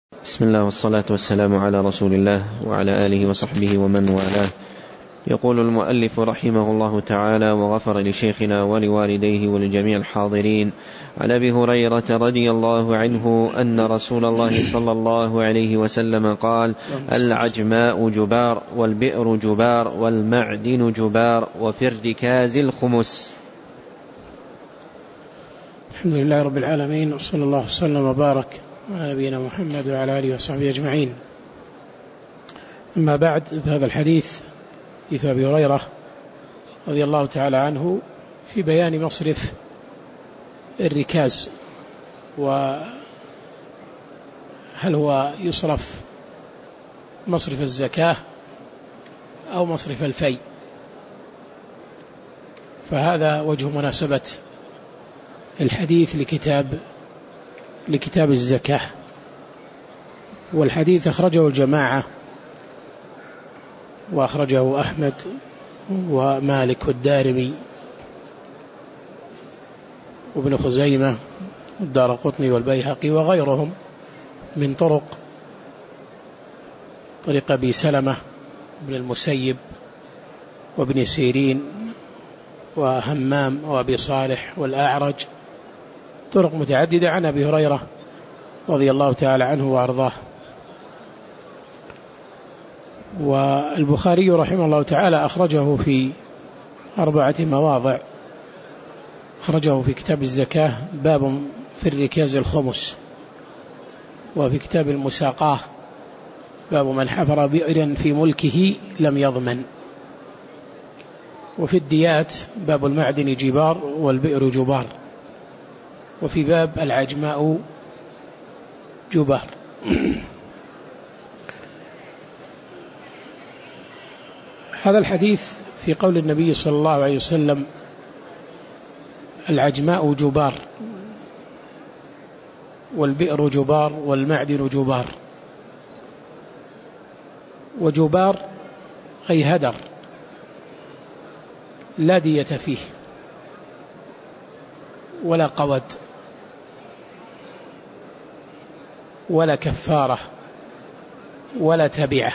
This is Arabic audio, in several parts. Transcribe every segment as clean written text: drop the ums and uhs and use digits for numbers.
بسم الله والصلاة والسلام على رسول الله وعلى آله وصحبه ومن والاه. يقول المؤلف رحمه الله تعالى وغفر لشيخنا ولوالديه ولجميع الحاضرين: عن أبي هريرة رضي الله عنه أن رسول الله صلى الله عليه وسلم قال: العجماء جبار، والبئر جبار، والمعدن جبار، وفي الركاز الخمس. الحمد لله رب العالمين، وصلى الله وسلم وبارك على نبينا محمد وعلى آله وصحبه أجمعين. أما بعد، فهذا الحديث حديث أبي هريرة رضي الله تعالى عنه في بيان مصرف الركاز، وهل هو يصرف مصرف الزكاة أو مصرف الفي. فهذا وجه مناسبة الحديث لكتاب الزكاة. والحديث أخرجه الجماعة، وأخرجه أحمد ومالك والدارمي وابن خزيمة والدارقطني والبيهقي وغيرهم من طريق أبي سلمة بن المسيب وابن سيرين وهمام وأبي صالح والأعرج، طرق متعددة عن أبي هريرة رضي الله تعالى عنه وأرضاه. والبخاري رحمه الله تعالى أخرجه في 4 مواضع. أخرجه في كتاب الزكاة باب في الركاز الخمس، وفي كتاب المساقاه باب من حفر بئرا في ملكه لم يضمن، وفي الديات باب المعدن جبار والبئر جبار، وفي باب العجماء جبار. هذا الحديث في قول النبي صلى الله عليه وسلم: العجماء جبار، والبئر جبار، والمعدن جبار. وجبار أي هدر لا دية فيه ولا قود ولا كفارة ولا تبعة.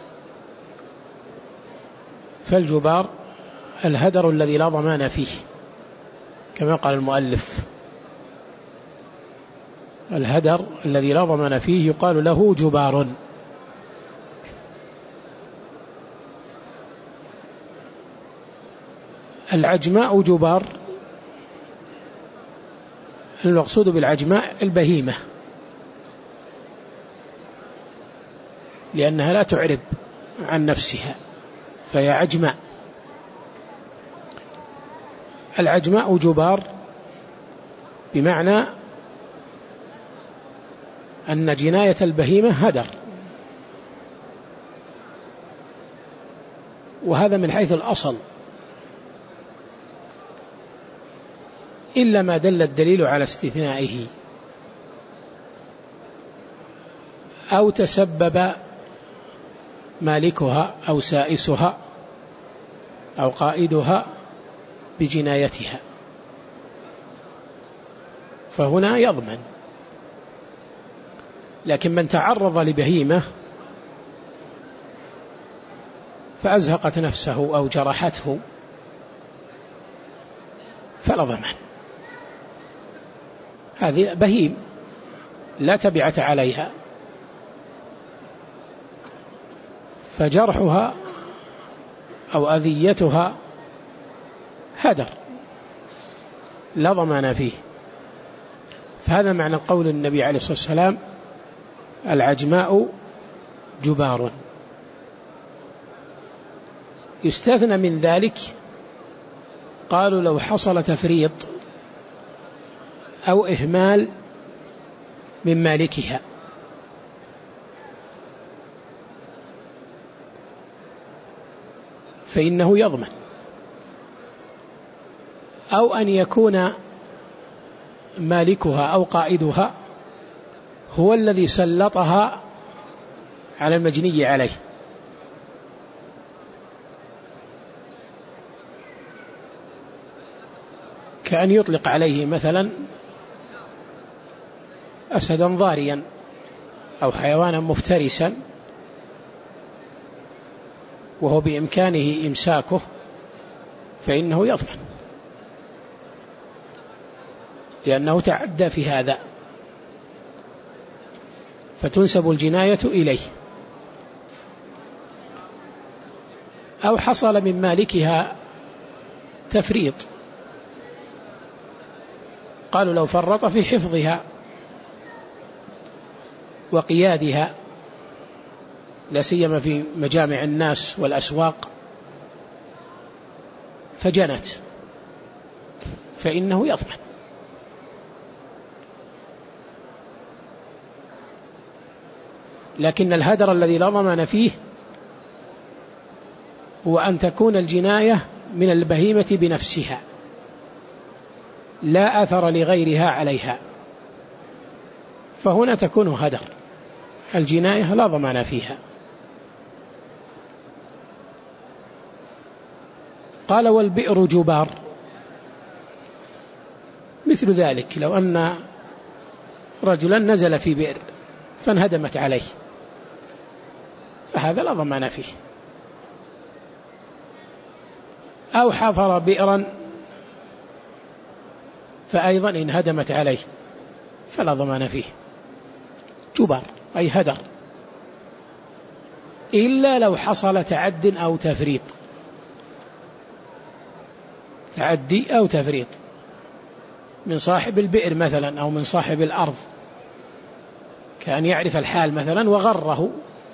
فالجبار الهدر الذي لا ضمان فيه، كما قال المؤلف: الهدر الذي لا ضمان فيه يقال له جبار. العجماء جبار، المقصود بالعجماء البهيمة، لأنها لا تعرب عن نفسها فهي عجماء. العجماء جبار بمعنى أن جناية البهيمة هدر، وهذا من حيث الأصل، إلا ما دل الدليل على استثنائه أو تسبب مالكها أو سائسها أو قائدها بجنايتها، فهنا يضمن. لكن من تعرض لبهيمة فأزهقت نفسه أو جرحته فلا ضمان. هذه بهيم لا تبعة عليها، فجرحها أو أذيتها هدر لا ضمان فيه. فهذا معنى قول النبي عليه الصلاة والسلام: العجماء جبار. يستثنى من ذلك، قالوا لو حصل تفريط أو إهمال من مالكها، فإنه يضمن، أو أن يكون مالكها أو قائدها هو الذي سلطها على المجني عليه، كأن يطلق عليه مثلا أسدا ضاريا أو حيوانا مفترسا وهو بإمكانه إمساكه فإنه يضمن، لأنه تعدى في هذا فتنسب الجناية إليه. أو حصل من مالكها تفريط، قالوا لو فرط في حفظها وقيادها لا سيما في مجامع الناس والأسواق فجنت فإنه يضمن. لكن الهدر الذي لا ضمان فيه هو أن تكون الجناية من البهيمة بنفسها لا أثر لغيرها عليها، فهنا تكون هدر، الجناية لا ضمان فيها. قال والبئر جبار، مثل ذلك لو أن رجلا نزل في بئر فانهدمت عليه فهذا لا ضمان فيه. أو حفر بئرا فأيضا انهدمت عليه فلا ضمان فيه، جبار أي هدر، إلا لو حصل تعد أو تفريط، تعدي أو تفريط من صاحب البئر مثلا أو من صاحب الأرض، كأن يعرف الحال مثلا وغره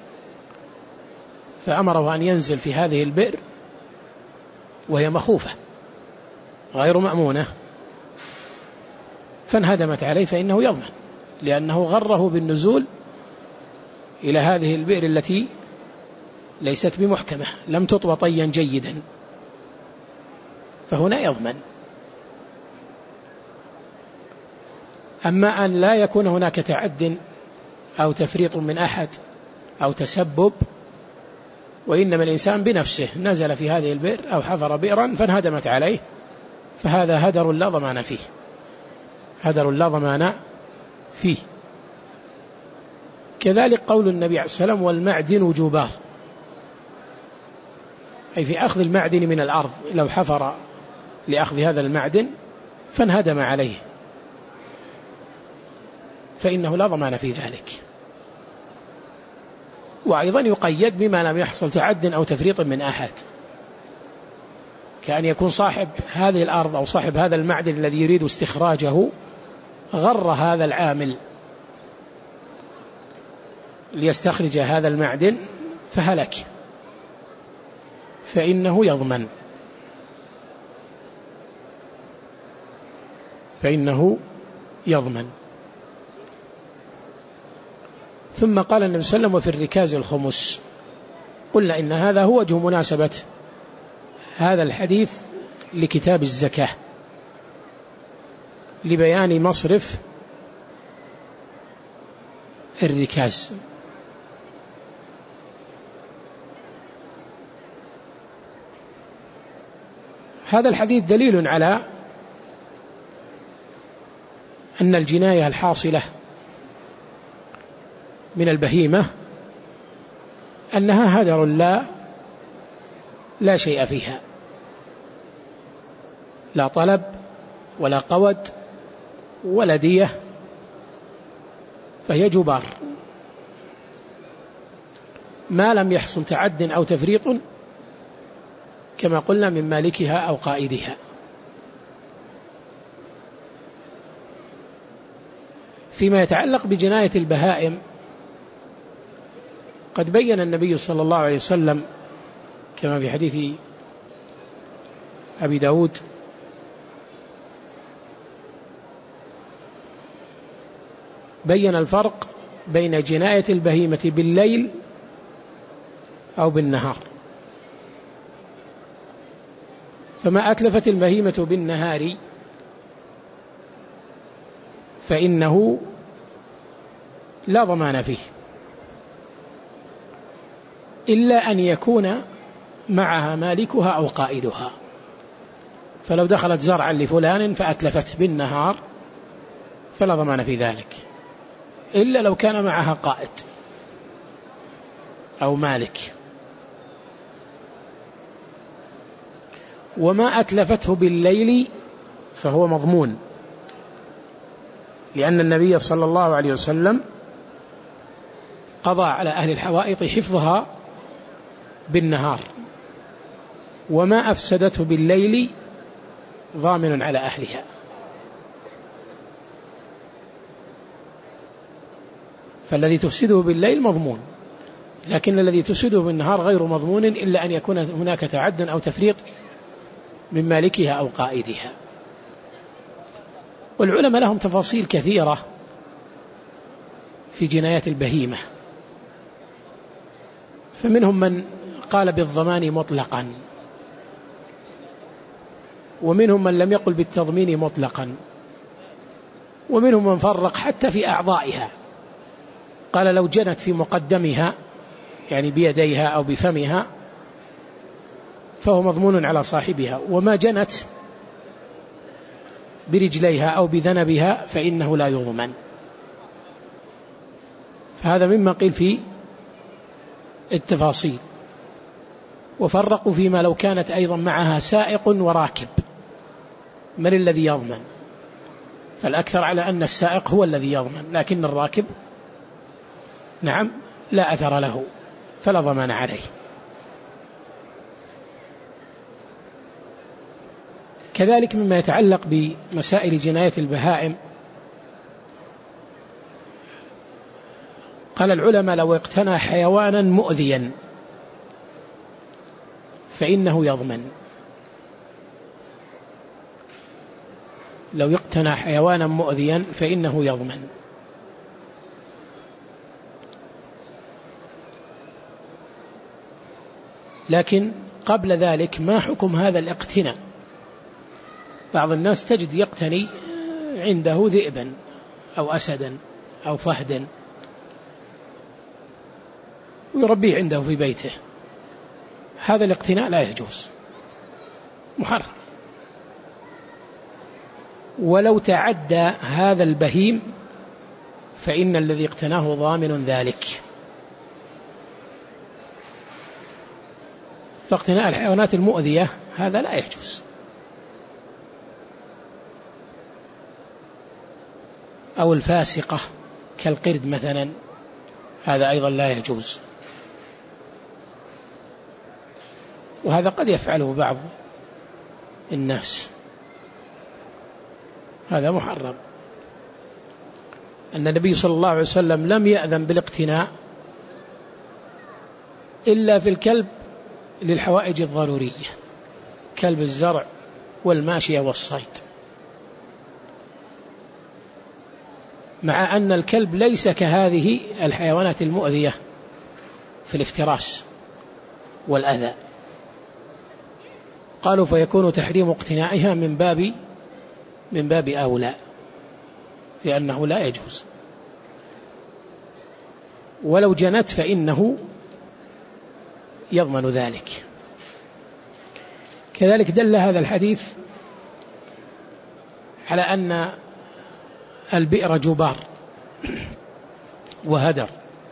فأمره أن ينزل في هذه البئر وهي مخوفة غير مأمونة فانهدمت عليه فإنه يضمن، لأنه غره بالنزول إلى هذه البئر التي ليست بمحكمة لم تطوى طيا جيدا، فهنا يضمن. أما أن لا يكون هناك تعد أو تفريط من أحد أو تسبب، وإنما الإنسان بنفسه نزل في هذه البئر أو حفر بئرا فانهدمت عليه، فهذا هدر لا ضمان فيه، هدر لا ضمان فيه. كذلك قول النبي عليه الصلاة والسلام والمعدن جبار، أي في أخذ المعدن من الأرض، لو حفر لأخذ هذا المعدن فانهدم عليه فإنه لا ضمان في ذلك. وأيضا يقيد بما لم يحصل تعد أو تفريط من أحد، كأن يكون صاحب هذه الأرض أو صاحب هذا المعدن الذي يريد استخراجه غر هذا العامل ليستخرج هذا المعدن فهلك فإنه يضمن، فإنه يضمن. ثم قال النبي صلى الله عليه وسلم وفي الركاز الخمس. قلنا إن هذا هو وجه مناسبة هذا الحديث لكتاب الزكاة، لبيان مصرف الركاز. هذا الحديث دليل على أن الجناية الحاصلة من البهيمة أنها هدر لا شيء فيها، لا طلب ولا قود ولا دية، فهي جبار ما لم يحصل تعد أو تفريط كما قلنا من مالكها أو قائدها. فيما يتعلق بجناية البهائم قد بين النبي صلى الله عليه وسلم كما في حديث أبي داود بين الفرق بين جناية البهيمة بالليل أو بالنهار. فما أتلفت البهيمة بالنهار فإنه لا ضمان فيه إلا أن يكون معها مالكها أو قائدها. فلو دخلت زرعا لفلان فأتلفت بالنهار فلا ضمان في ذلك، إلا لو كان معها قائد أو مالك. وما أتلفته بالليل فهو مضمون، لأن النبي صلى الله عليه وسلم قضى على أهل الحوائط حفظها بالنهار، وما أفسدته بالليل ضامن على أهلها. فالذي تفسده بالليل مضمون، لكن الذي تفسده بالنهار غير مضمون إلا أن يكون هناك تعد أو تفريط من مالكها أو قائدها. والعلماء لهم تفاصيل كثيرة في جنايات البهيمة، فمنهم من قال بالضمان مطلقا، ومنهم من لم يقل بالتضمين مطلقا، ومنهم من فرق حتى في أعضائها، قال لو جنت في مقدمها يعني بيديها أو بفمها فهو مضمون على صاحبها، وما جنت برجليها أو بذنبها فإنه لا يضمن. فهذا مما قيل في التفاصيل. وفرقوا فيما لو كانت أيضا معها سائق وراكب من الذي يضمن، فالأكثر على أن السائق هو الذي يضمن، لكن الراكب نعم لا أثر له فلا ضمان عليه. كذلك مما يتعلق بمسائل جناية البهائم، قال العلماء لو اقتنى حيوانا مؤذيا فإنه يضمن. لو اقتنى حيوانا مؤذيا فإنه يضمن. لكن قبل ذلك ما حكم هذا الاقتناء؟ بعض الناس تجد يقتني عنده ذئبا أو أسدا أو فهدا ويربيه عنده في بيته، هذا الاقتناء لا يجوز، محرم. ولو تعدى هذا البهيم فإن الذي اقتناه ضامن ذلك. فاقتناء الحيوانات المؤذية هذا لا يجوز. أو الفاسقة كالقرد مثلا، هذا أيضا لا يجوز. وهذا قد يفعله بعض الناس، هذا محرم. أن النبي صلى الله عليه وسلم لم يأذن بالاقتناء إلا في الكلب للحوائج الضرورية، كلب الزرع والماشية والصيد، مع أن الكلب ليس كهذه الحيوانات المؤذية في الافتراس والأذى. قالوا فيكون تحريم اقتنائها من باب أولى، لأنه لا يجوز. ولو جنت فإنه يضمن ذلك. كذلك دل هذا الحديث على أن البئر جبار وهدر،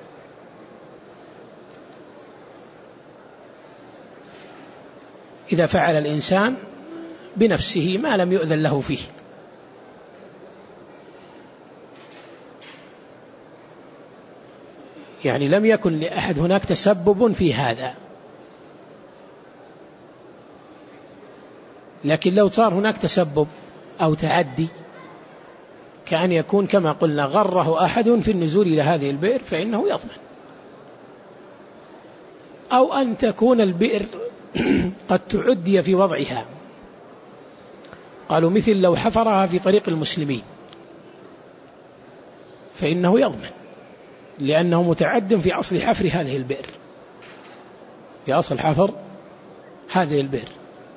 إذا فعل الإنسان بنفسه ما لم يؤذن له فيه. يعني لم يكن لأحد هناك تسبب في هذا، لكن لو صار هناك تسبب أو تعدي، كأن يكون كما قلنا غره أحد في النزول إلى هذه البئر فإنه يضمن. أو أن تكون البئر قد تعدي في وضعها، قالوا مثل لو حفرها في طريق المسلمين فإنه يضمن، لأنه متعد في أصل حفر هذه البئر، في أصل حفر هذه البئر.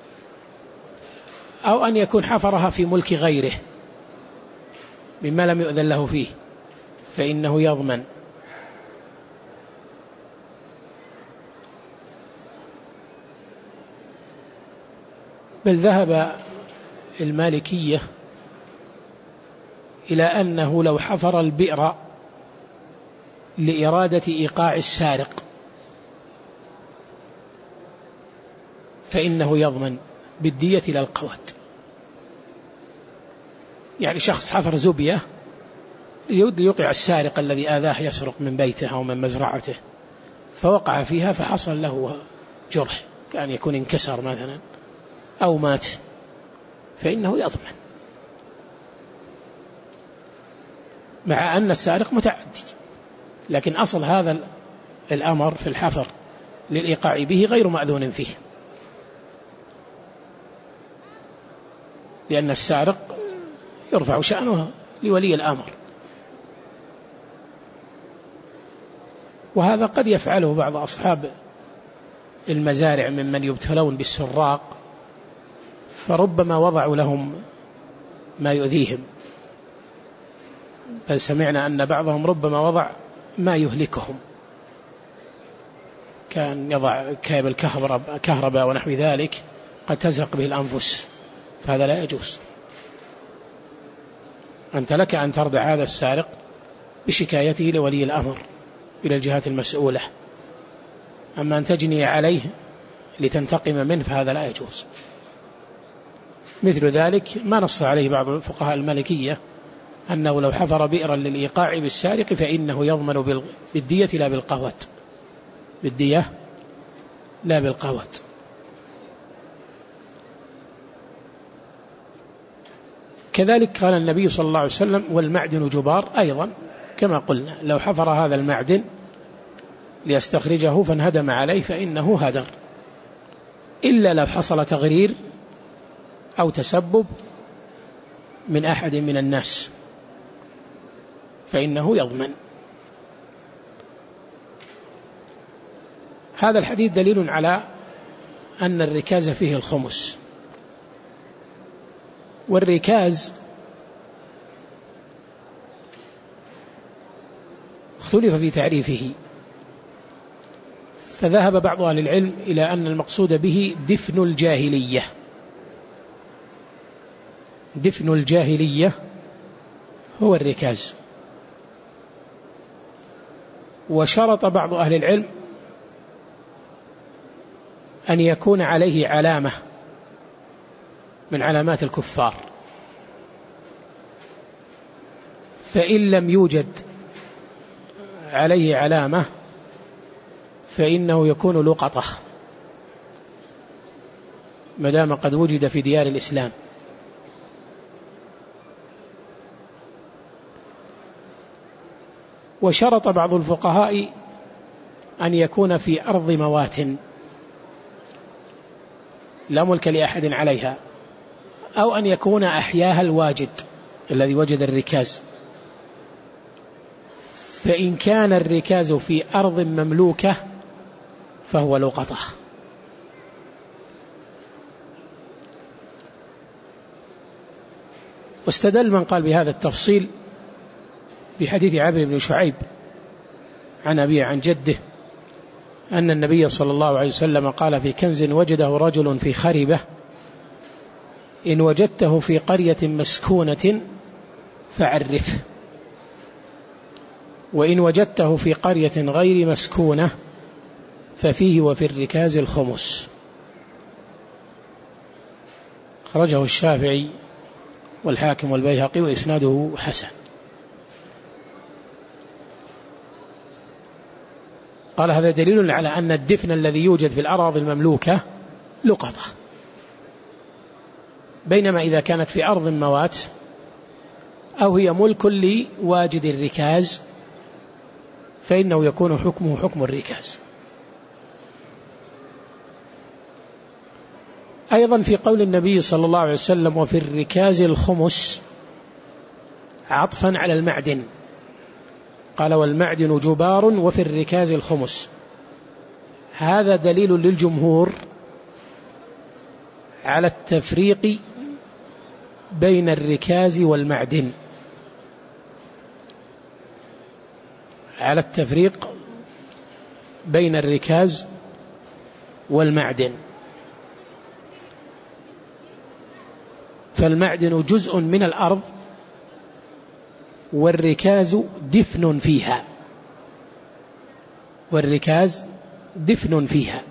أو أن يكون حفرها في ملك غيره مما لم يؤذن له فيه فإنه يضمن. بل ذهب المالكية إلى أنه لو حفر البئر لإرادة إيقاع السارق فإنه يضمن بالدية إلى القوت. يعني شخص حفر زبية يريد يوقع السارق الذي آذاه يسرق من بيته أو من مزرعته، فوقع فيها فحصل له جرح، كان يكون انكسر مثلا أو مات، فإنه يضمن، مع أن السارق متعدي، لكن أصل هذا الأمر في الحفر للإيقاع به غير مأذون فيه، لأن السارق يرفع شأنه لولي الأمر، وهذا قد يفعله بعض أصحاب المزارع ممن يبتلون بالسراق، فربما وضعوا لهم ما يؤذيهم، بل سمعنا أن بعضهم ربما وضع ما يهلكهم، كان يضع كابل كهرباء ونحو ذلك قد تزهق به الأنفس، فهذا لا يجوز. أنت لك أن تردع هذا السارق بشكايته لولي الأمر إلى الجهات المسؤولة، أما أن تجني عليه لتنتقم منه فهذا لا يجوز. مثل ذلك ما نص عليه بعض الفقهاء المالكية أنه لو حفر بئرا للإيقاع بالسارق فإنه يضمن بالدية لا بالقوت، بالدية لا بالقوت. كذلك قال النبي صلى الله عليه وسلم: والمعدن جبار، أيضا كما قلنا لو حفر هذا المعدن ليستخرجه فانهدم عليه فإنه هدر، إلا لو حصل تغرير أو تسبب من أحد من الناس فإنه يضمن. هذا الحديث دليل على أن الركاز فيه الخمس، والركاز اختلف في تعريفه، فذهب بعض أهل العلم إلى أن المقصود به دفن الجاهلية، دفن الجاهلية هو الركاز. وشرط بعض أهل العلم أن يكون عليه علامة من علامات الكفار، فإن لم يوجد عليه علامة فإنه يكون لقطة مدام قد وجد في ديار الإسلام. وشرط بعض الفقهاء أن يكون في أرض موات لا ملك لأحد عليها، أو أن يكون أحياها الواجد الذي وجد الركاز، فإن كان الركاز في أرض مملوكة فهو لقطة. واستدل من قال بهذا التفصيل بحديث عمرو بن شعيب عن أبيه عن جده أن النبي صلى الله عليه وسلم قال في كنز وجده رجل في خربة: إن وجدته في قرية مسكونة فعرفه، وإن وجدته في قرية غير مسكونة ففيه وفي الركاز الخمس. خرجه الشافعي والحاكم والبيهقي وإسناده حسن. قال هذا دليل على أن الدفن الذي يوجد في الأراضي المملوكة لقطة، بينما إذا كانت في أرض موات أو هي ملك لواجد الركاز فإنه يكون حكمه حكم الركاز. أيضا في قول النبي صلى الله عليه وسلم: وفي الركاز الخمس، عطفا على المعدن، قال: والمعدن جبار وفي الركاز الخمس. هذا دليل للجمهور على التفريق بين الركاز والمعدن، على التفريق بين الركاز والمعدن. فالمعدن جزء من الأرض والركاز دفن فيها، والركاز دفن فيها،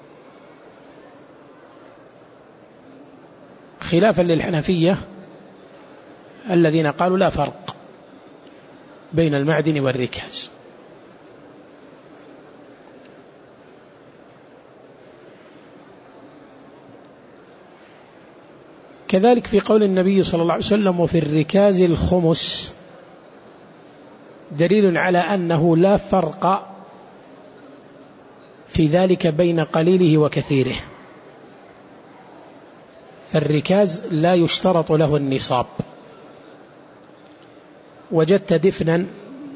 خلافا للحنفية الذين قالوا لا فرق بين المعدن والركاز. كذلك في قول النبي صلى الله عليه وسلم وفي الركاز الخمس دليل على أنه لا فرق في ذلك بين قليله وكثيره، فالركاز لا يشترط له النصاب. وجدت دفنا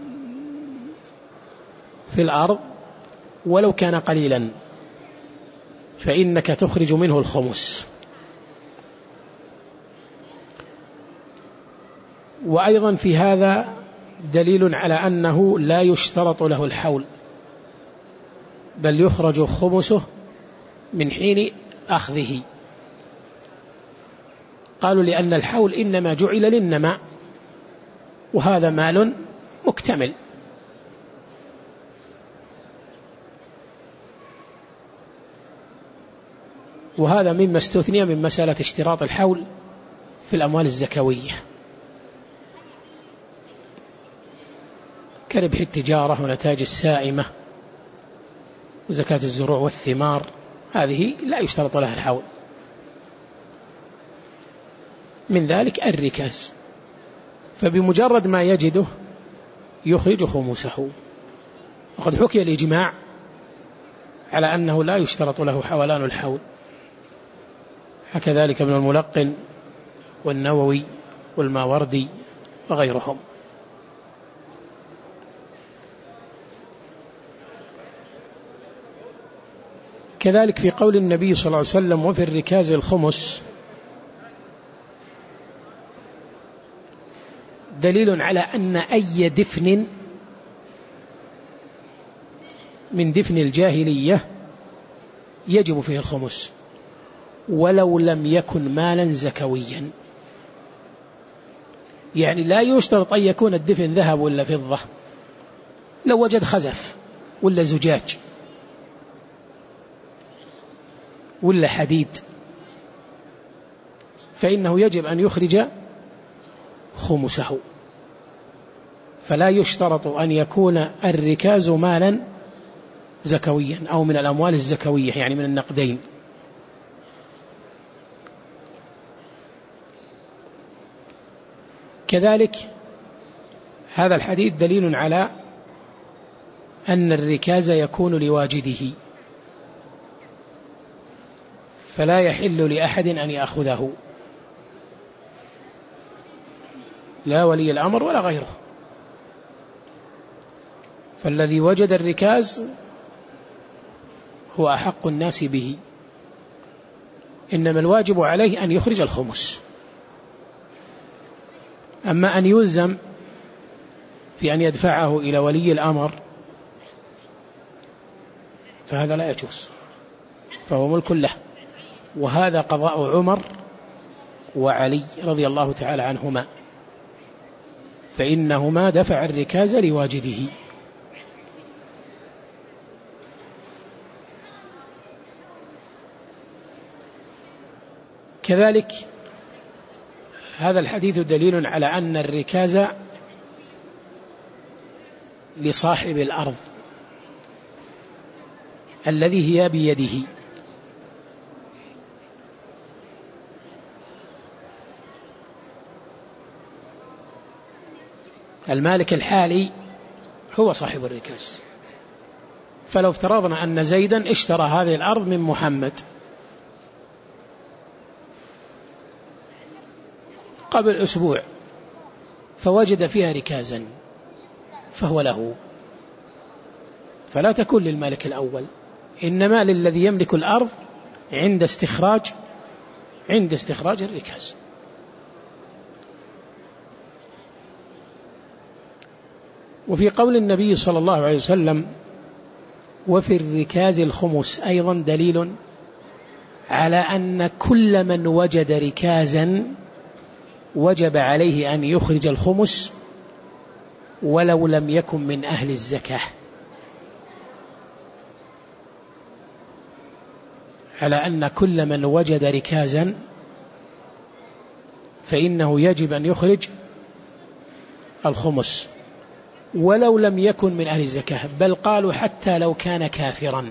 في الأرض ولو كان قليلا فإنك تخرج منه الخمس. وأيضا في هذا دليل على أنه لا يشترط له الحول، بل يخرج خمسه من حين أخذه. قالوا لأن الحول إنما جعل للنماء، وهذا مال مكتمل. وهذا مما استثني من مسألة اشتراط الحول في الأموال الزكوية كربح التجارة ونتاج السائمة وزكاة الزروع والثمار، هذه لا يشترط لها الحول. من ذلك الركاز، فبمجرد ما يجده يخرج خمسه. وقد حكي الإجماع على أنه لا يشترط له حولان الحول، حكى ذلك ابن الملقن والنووي والماوردي وغيرهم. كذلك في قول النبي صلى الله عليه وسلم وفي الركاز الخمس دليل على أن أي دفن من دفن الجاهلية يجب فيه الخمس ولو لم يكن مالا زكويا. يعني لا يشترط أن يكون الدفن ذهب ولا فضة، لو وجد خزف ولا زجاج ولا حديد فإنه يجب أن يخرج خمسه. فلا يشترط أن يكون الركاز مالا زكويا أو من الأموال الزكوية، يعني من النقدين. كذلك هذا الحديث دليل على أن الركاز يكون لواجده، فلا يحل لأحد أن يأخذه، لا ولي الأمر ولا غيره. فالذي وجد الركاز هو أحق الناس به، إنما الواجب عليه أن يخرج الخمس. أما أن يلزم في أن يدفعه إلى ولي الأمر فهذا لا يجوز، فهو ملك له. وهذا قضاء عمر وعلي رضي الله تعالى عنهما، فإنهما دفع الركاز لواجده. كذلك هذا الحديث دليل على أن الركاز لصاحب الأرض الذي هي بيده، المالك الحالي هو صاحب الركاز. فلو افترضنا أن زيدا اشترى هذه الأرض من محمد قبل أسبوع فوجد فيها ركازا فهو له، فلا تكون للمالك الأول، إنما للذي يملك الأرض عند استخراج الركاز. وفي قول النبي صلى الله عليه وسلم وفي الركاز الخمس أيضا دليل على أن كل من وجد ركازا وجب عليه أن يخرج الخمس ولو لم يكن من أهل الزكاة. على أن كل من وجد ركازا فإنه يجب أن يخرج الخمس ولو لم يكن من أهل الزكاة، بل قالوا حتى لو كان كافرا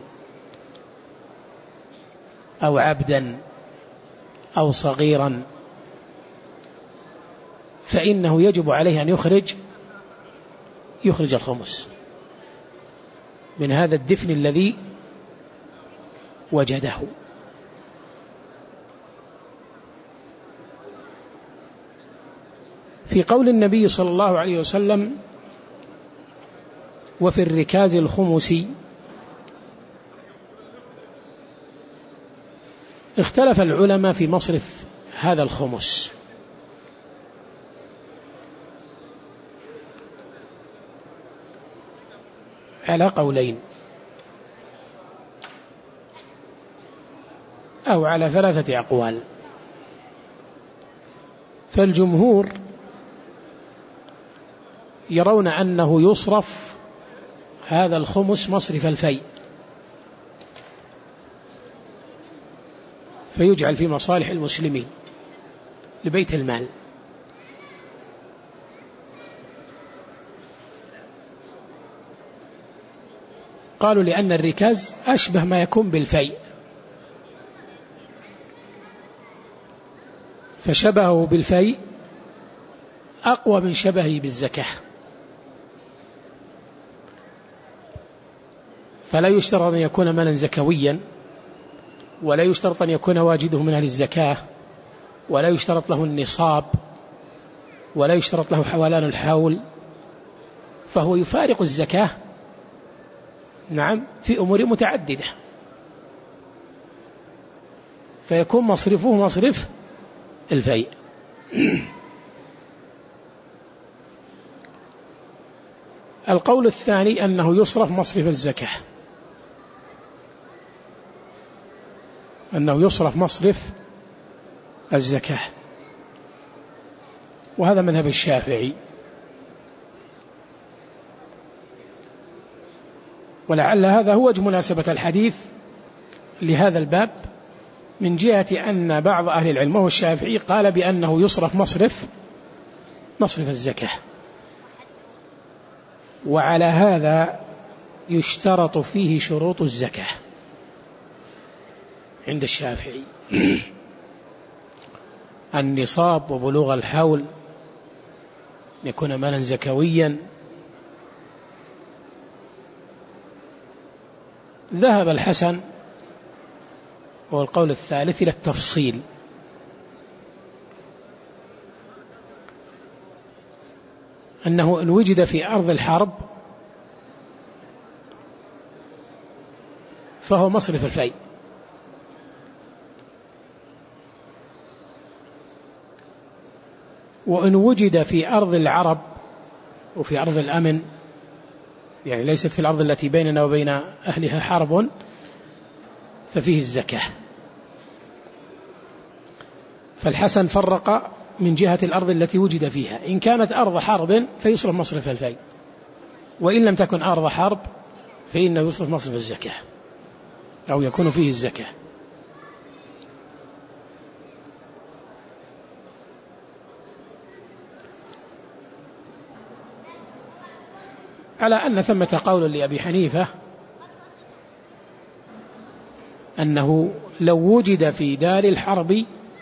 أو عبدا أو صغيرا فإنه يجب عليه أن يخرج الخمس من هذا الدفن الذي وجده. في قول النبي صلى الله عليه وسلم وفي الركاز الخمس، اختلف العلماء في مصرف هذا الخمس، على قولين أو على 3 أقوال. فالجمهور يرون أنه يصرف هذا الخمس مصرف الفيء، فيجعل في مصالح المسلمين لبيت المال. قالوا لأن الركاز أشبه ما يكون بالفيء، فشبهه بالفيء أقوى من شبهه بالزكاة، فلا يشترط أن يكون مالا زكويا، ولا يشترط أن يكون واجده من أهل الزكاة، ولا يشترط له النصاب، ولا يشترط له حولان الحول، فهو يفارق الزكاة نعم في أمور متعددة، فيكون مصرفه مصرف الفيء. القول الثاني أنه يصرف مصرف الزكاة، أنه يصرف مصرف الزكاة، وهذا مذهب الشافعي. ولعل هذا هو وجه مناسبة الحديث لهذا الباب، من جهة أن بعض أهل العلم وهو الشافعي قال بأنه يصرف مصرف الزكاة، وعلى هذا يشترط فيه شروط الزكاة عند الشافعي: النصاب وبلوغ الحول، يكون مالا زكويا. ذهب الحسن وهو القول الثالث إلى التفصيل، أنه إن وجد في أرض الحرب فهو مصرف الفيء، وإن وجد في أرض العرب وفي أرض الأمن، يعني ليست في الأرض التي بيننا وبين أهلها حرب، ففيه الزكاة. فالحسن فرق من جهة الأرض التي وجد فيها، إن كانت أرض حرب فيصرف مصرف الفيء، وإن لم تكن أرض حرب فإنه يصرف مصرف الزكاة أو يكون فيه الزكاة. على أن ثمة قول لأبي حنيفة أنه لو وجد في دار الحرب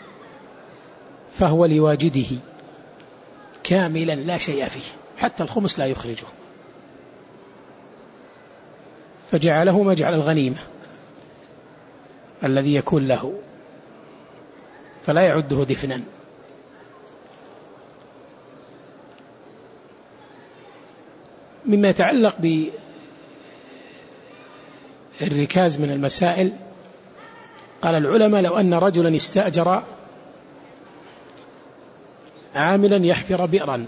فهو لواجده كاملا لا شيء فيه، حتى الخمس لا يخرجه، فجعله مجعل الغنيمة الذي يكون له، فلا يعده دفنا. مما يتعلق بالركاز من المسائل، قال العلماء: لو أن رجلا استأجر عاملا يحفر بئرا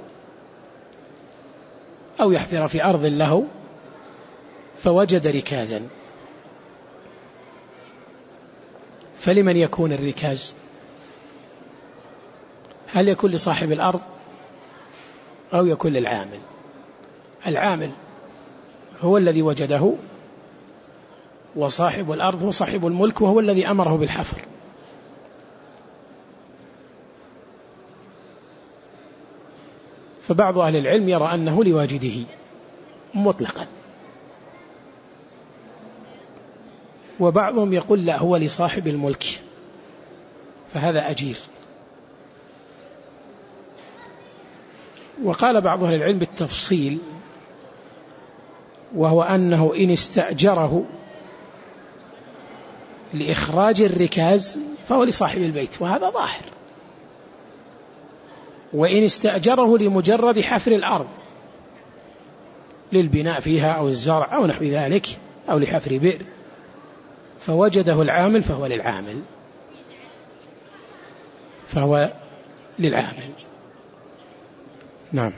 أو يحفر في أرض له فوجد ركازا، فلمن يكون الركاز؟ هل يكون لصاحب الأرض أو يكون للعامل؟ العامل هو الذي وجده وصاحب الأرض هو صاحب الملك وهو الذي أمره بالحفر. فبعض أهل العلم يرى أنه لواجده مطلقا، وبعضهم يقول لا، هو لصاحب الملك فهذا أجير. وقال بعض أهل العلم بالتفصيل، وهو أنه إن استأجره لإخراج الركاز فهو لصاحب البيت، وهذا ظاهر. وإن استأجره لمجرد حفر الأرض للبناء فيها أو الزرع أو نحو ذلك أو لحفر بئر فوجده العامل فهو للعامل، فهو للعامل. نعم.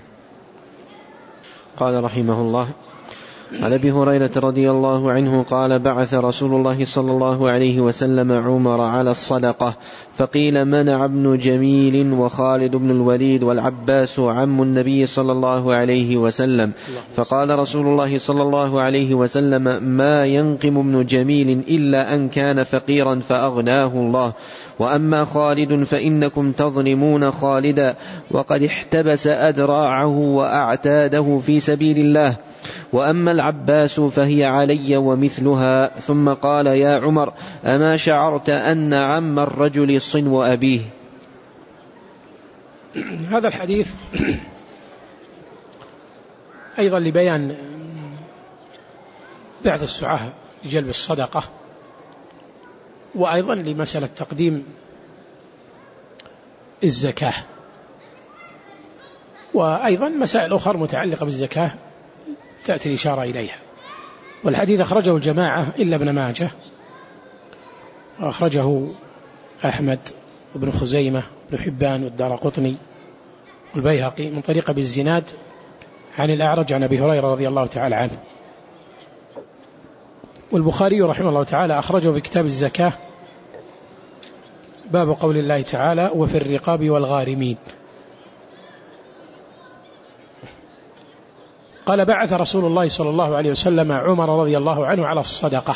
قال رحمه الله: عن أبي هريرة رضي الله عنه قال: بعث رسول الله صلى الله عليه وسلم عمر على الصدقة، فقيل: منع ابن جميل وخالد بن الوليد والعباس عم النبي صلى الله عليه وسلم. فقال رسول الله صلى الله عليه وسلم: ما ينقم ابن جميل إلا أن كان فقيرا فأغناه الله، وأما خالد فإنكم تظلمون خالدا، وقد احتبس أدراعه وأعتاده في سبيل الله، وأما العباس فهي علي ومثلها. ثم قال: يا عمر، أما شعرت أن عم الرجل صنو أبيه؟ هذا الحديث أيضا لبيان بعث السعاة لجلب الصدقة، وأيضا لمسألة تقديم الزكاة، وأيضا مسائل أخرى متعلقة بالزكاة تأتي الإشارة إليها. والحديث أخرجه الجماعة إلا ابن ماجه، وأخرجه أحمد وابن خزيمة وابن حبان والدارقطني والبيهقي من طريق بالزناد عن الأعرج عن أبي هريرة رضي الله تعالى عنه. والبخاري رحمه الله تعالى أخرجه في كتاب الزكاة باب قول الله تعالى: وفي الرقاب والغارمين. قال: بعث رسول الله صلى الله عليه وسلم عمر رضي الله عنه على الصدقة،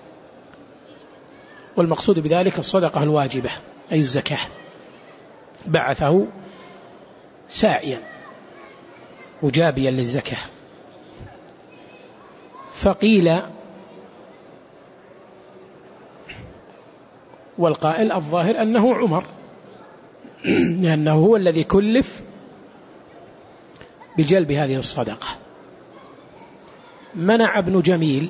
والمقصود بذلك الصدقة الواجبة أي الزكاة. بعثه ساعيا مجابيا للزكاة. فقيل، والقائل الظاهر أنه عمر، لأنه هو الذي كلف بجلب هذه الصدقة. منع ابن جميل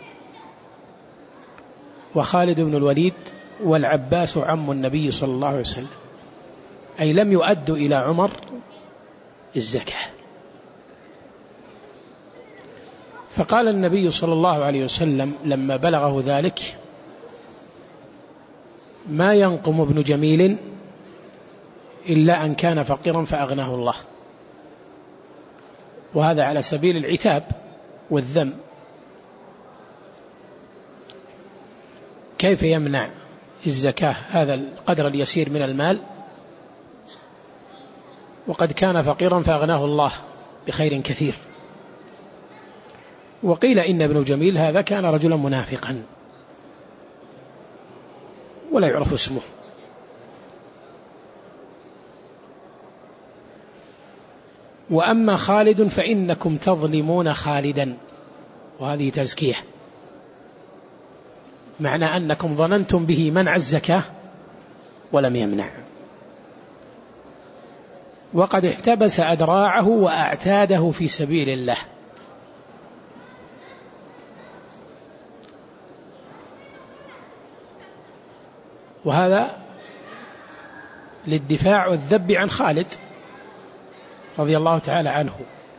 وخالد بن الوليد والعباس عم النبي صلى الله عليه وسلم، أي لم يؤدوا إلى عمر الزكاة. فقال النبي صلى الله عليه وسلم لما بلغه ذلك: ما ينقم ابن جميل إلا أن كان فقيرا فأغناه الله. وهذا على سبيل العتاب والذم. كيف يمنع الزكاة هذا القدر اليسير من المال وقد كان فقيرا فأغناه الله بخير كثير؟ وقيل إن ابن جميل هذا كان رجلا منافقا ولا يعرف اسمه. وأما خالد فإنكم تظلمون خالدا، وهذه تزكية، معنى أنكم ظننتم به منع الزكاة ولم يمنع، وقد احتبس أدراعه وأعتاده في سبيل الله. وهذا للدفاع والذب عن خالد رضي الله تعالى عنه،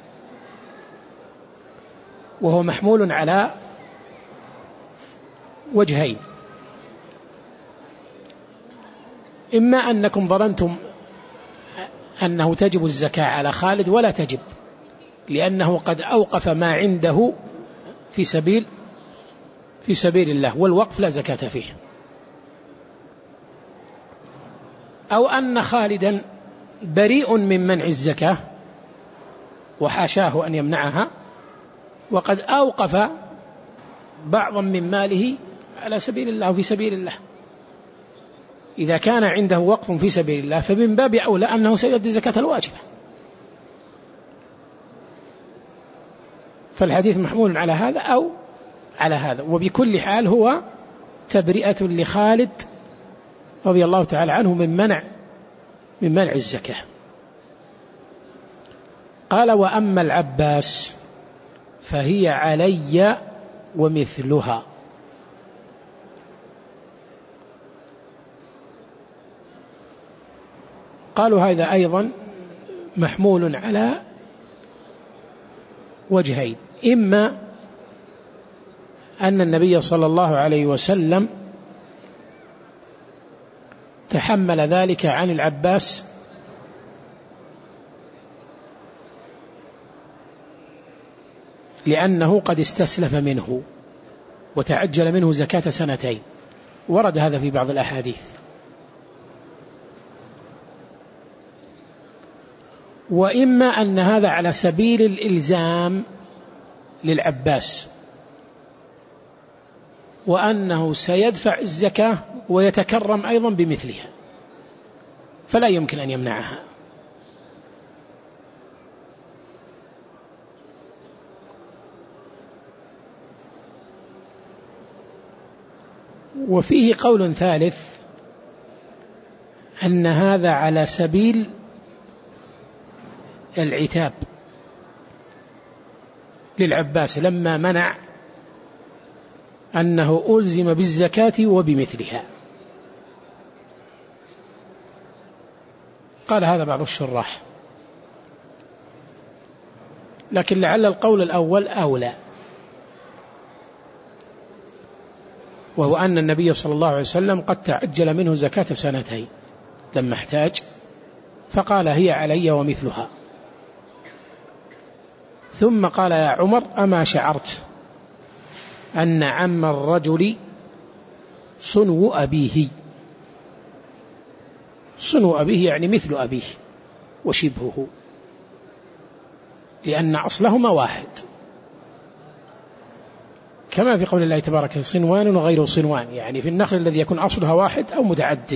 وهو محمول على وجهين: إما أنكم ظننتم أنه تجب الزكاة على خالد ولا تجب، لأنه قد أوقف ما عنده في سبيل الله، والوقف لا زكاة فيه، أو أن خالدا بريء من منع الزكاة وحاشاه أن يمنعها، وقد أوقف بعضا من ماله على سبيل الله وفي سبيل الله. إذا كان عنده وقف في سبيل الله فمن باب أولى أنه سيؤدي الزكاة الواجبة. فالحديث محمول على هذا أو على هذا. وبكل حال هو تبرئة لخالد رضي الله تعالى عنه من منع الزكاة. قال: وأما العباس فهي علي ومثلها. قالوا هذا أيضا محمول على وجهين: إما أن النبي صلى الله عليه وسلم تحمل ذلك عن العباس لأنه قد استسلف منه وتعجل منه زكاة 2 سنين، ورد هذا في بعض الأحاديث. وإما أن هذا على سبيل الإلزام للعباس، وأنه سيدفع الزكاة ويتكرم أيضا بمثلها، فلا يمكن أن يمنعها. وفيه قول ثالث أن هذا على سبيل العتاب للعباس لما منع، أنه ألزم بالزكاة وبمثلها. قال هذا بعض الشراح، لكن لعل القول الأول أولى، وهو أن النبي صلى الله عليه وسلم قد تعجل منه زكاة 2 سنين لما احتاج، فقال: هي علي ومثلها. ثم قال: يا عمر، أما شعرت أن عم الرجل صنو أبيه؟ صنو أبيه يعني مثل أبيه وشبهه، لأن أصلهما واحد، كما في قول الله تبارك: صنوان وغير صنوان، يعني في النخل الذي يكون أصلها واحد أو متعدد.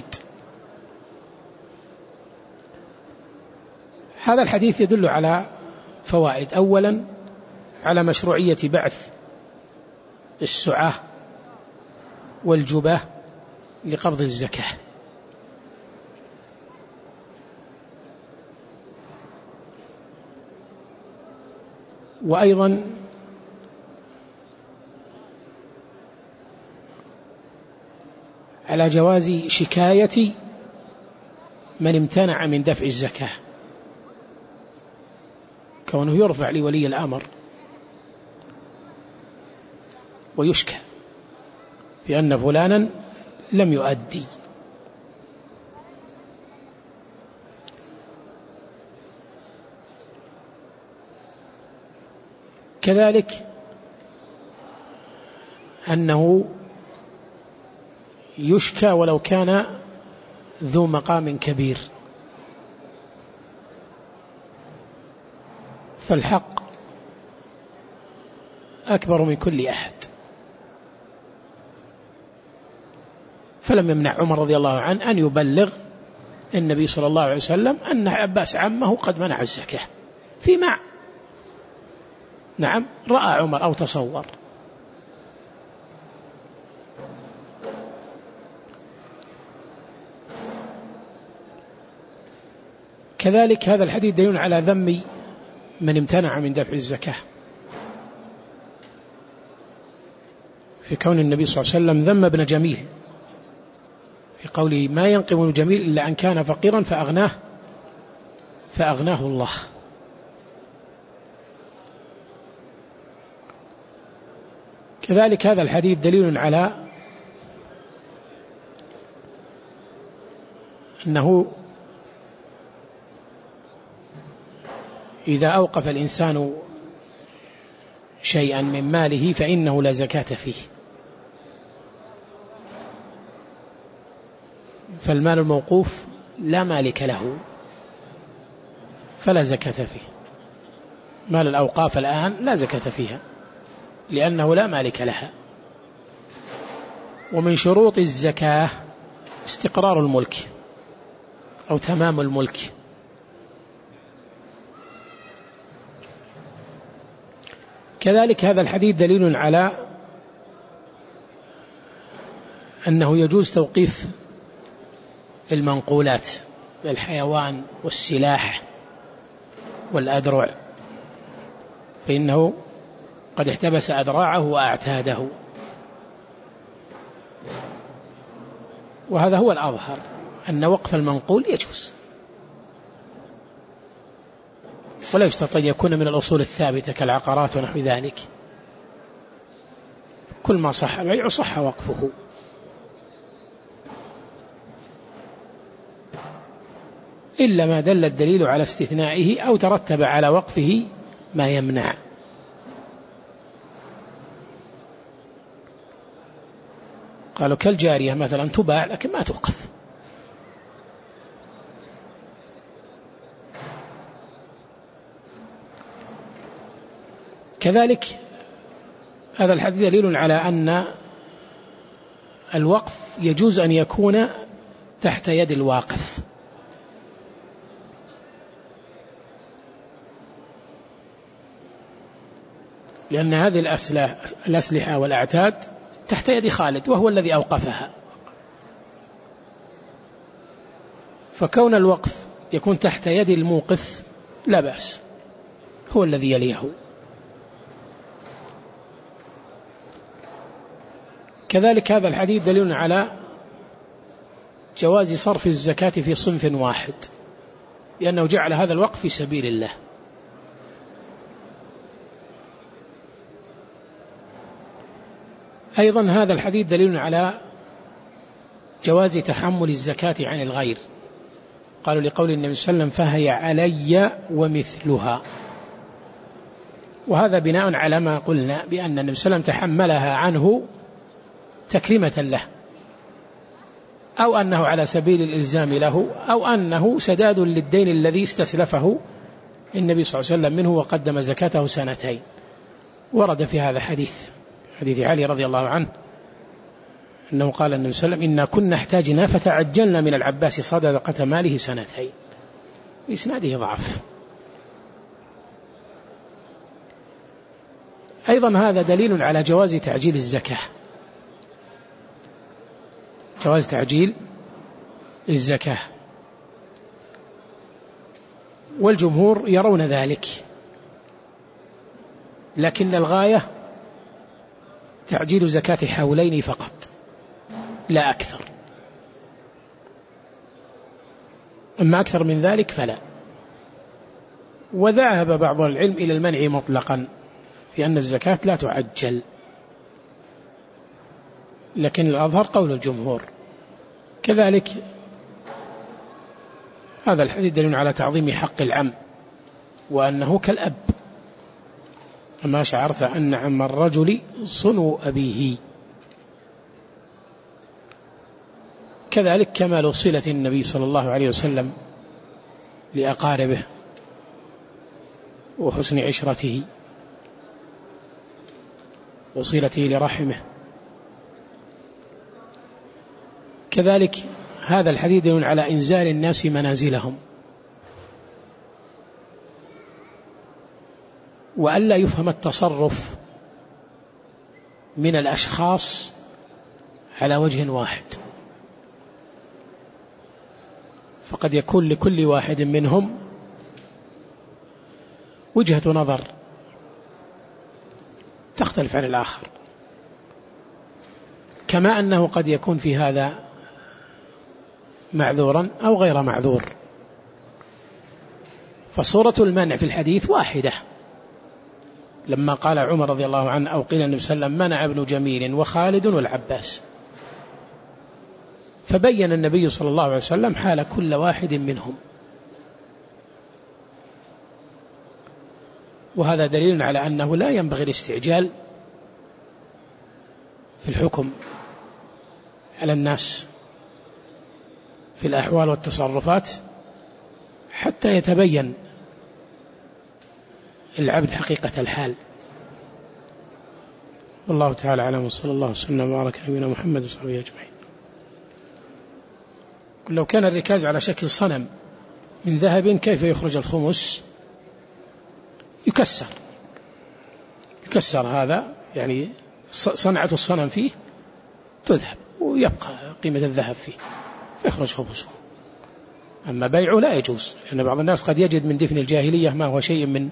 هذا الحديث يدل على فوائد: أولا على مشروعية بعث السعاة والجباه لقبض الزكاة، وأيضا على جواز شكاية من امتنع من دفع الزكاة، كونه يرفع لولي الأمر ويشكى بأن فلانا لم يؤدي. كذلك أنه يشكى ولو كان ذو مقام كبير، فالحق أكبر من كل أحد. فلم يمنع عمر رضي الله عنه أن يبلغ النبي صلى الله عليه وسلم أن عباس عمه قد منع الزكاة فيما نعم رأى عمر أو تصور. كذلك هذا الحديث دليل على ذم من امتنع من دفع الزكاة، في كون النبي صلى الله عليه وسلم ذم ابن جميل في قوله: ما ينقم ابن جميل إلا أن كان فقيرا فأغناه الله. كذلك هذا الحديث دليل على أنه إذا أوقف الإنسان شيئا من ماله فإنه لا زكاة فيه، فالمال الموقوف لا مالك له فلا زكاة فيه. مال الأوقاف الآن لا زكاة فيها لأنه لا مالك لها، ومن شروط الزكاة استقرار الملك أو تمام الملك. كذلك هذا الحديث دليل على أنه يجوز توقيف المنقولات، الحيوان والسلاح والأدرع، فإنه قد احتبس أدراعه وأعتاده، وهذا هو الأظهر أن وقف المنقول يجوز، ولا يشترط أن يكون من الأصول الثابتة كالعقارات ونحو ذلك. كل ما صح بيعه صح وقفه. إلا ما دل الدليل على استثنائه أو ترتب على وقفه ما يمنع. قالوا كالجارية مثلا تباع لكن ما توقف. كذلك هذا الحديث دليل على أن الوقف يجوز أن يكون تحت يد الواقف، لأن هذه الأسلحة والأعتاد تحت يد خالد وهو الذي أوقفها، فكون الوقف يكون تحت يد الموقف لا بأس، هو الذي يليه. كذلك هذا الحديث دليل على جواز صرف الزكاة في صنف واحد، لأنه جعل هذا الوقف في سبيل الله. أيضا هذا الحديث دليل على جواز تحمل الزكاة عن الغير، قالوا لقول النبي صلى الله عليه وسلم فهي علي ومثلها، وهذا بناء على ما قلنا بأن النبي صلى الله عليه وسلم تحملها عنه تكريمة له، أو أنه على سبيل الإلزام له، أو أنه سداد للدين الذي استسلفه النبي صلى الله عليه وسلم منه وقدم زكاته 2 سنين. ورد في هذا حديث علي رضي الله عنه أنه قال النبي صلى الله عليه وسلم إنا كنا احتاجنا فتعجلنا من العباس صدقة ماله 2 سنين، بإسناده ضعف. أيضا هذا دليل على جواز تعجيل الزكاة، جواز تعجيل الزكاة، والجمهور يرون ذلك، لكن الغاية تعجيل زكاة حولين فقط لا أكثر، أما أكثر من ذلك فلا. وذهب بعض العلم إلى المنع مطلقا في أن الزكاة لا تعجل، لكن الأظهر قول الجمهور. كذلك هذا الحديث دليل على تعظيم حق العم، وأنه كالأب، أما شعرت أن عم الرجل صنو أبيه. كذلك كمال صلة النبي صلى الله عليه وسلم لأقاربه وحسن عشرته وصلته لرحمه. كذلك هذا الحديث دليل على إنزال الناس منازلهم، وألا يفهم التصرف من الأشخاص على وجه واحد، فقد يكون لكل واحد منهم وجهة نظر تختلف عن الآخر، كما أنه قد يكون في هذا معذورا أو غير معذور. فصورة المنع في الحديث واحدة، لما قال عمر رضي الله عنه أو قيل النبي صلى الله عليه وسلم منع ابن جميل وخالد والعباس، فبين النبي صلى الله عليه وسلم حال كل واحد منهم، وهذا دليل على أنه لا ينبغي الاستعجال في الحكم على الناس في الأحوال والتصرفات حتى يتبين العبد حقيقة الحال. والله تعالى أعلم، وصلى الله وسلم وبارك على نبينا محمد وصحبه أجمعين. لو كان الركاز على شكل صنم من ذهب كيف يخرج الخمس؟ يكسر هذا، يعني صنعة الصنم فيه تذهب ويبقى قيمة الذهب فيه فيخرج خمسه. أما بيعه لا يجوز، لأن بعض الناس قد يجد من دفن الجاهلية ما هو شيء من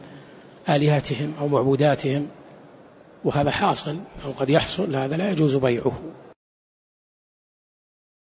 آلهتهم أو معبوداتهم، وهذا حاصل أو قد يحصل، هذا لا يجوز بيعه.